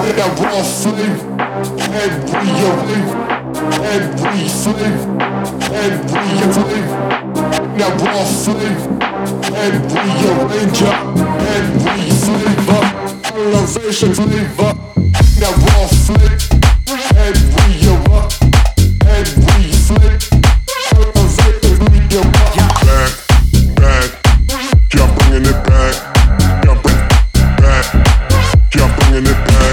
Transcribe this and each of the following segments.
that raw slave, and we your wave, and we slave, and we your slave. That raw slave, and we your ranger, and we slave up, colonization slave up. That raw slave, and we your up, and we slave, colonization we your up. Back, you're bringing it back, you're bringing it back, you're bringing it back.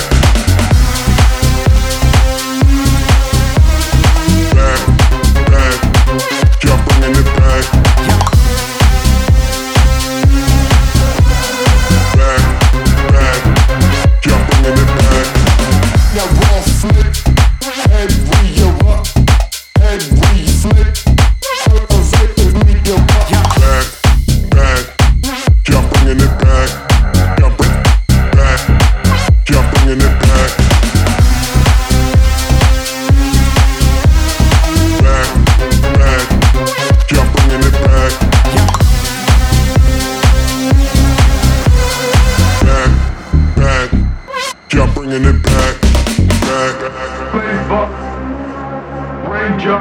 Bringing it back, back. Flavor, Ranger.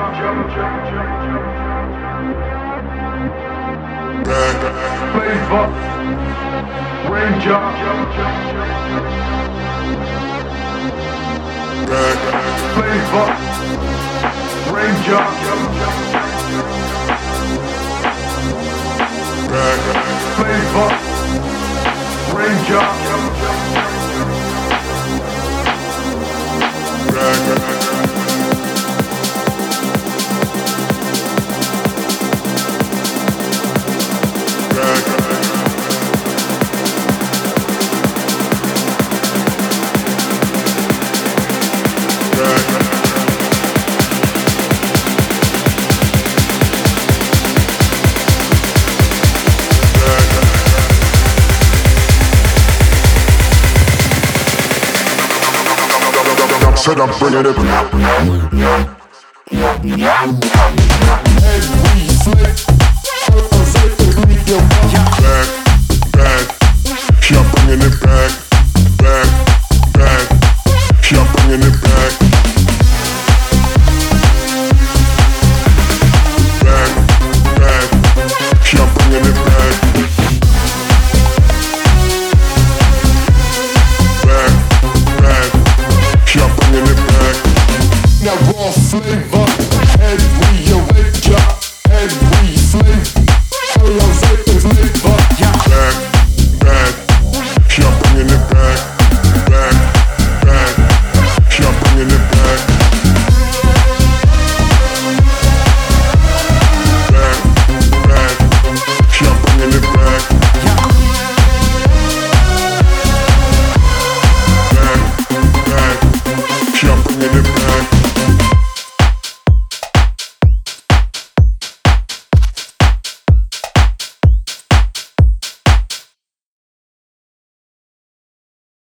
Back. Flavor, Ranger. Back. Flavor, Ranger. Back. Flavor, Ranger. Said I'm bringing it back. And we slip, back, back. You're bringing it back, back.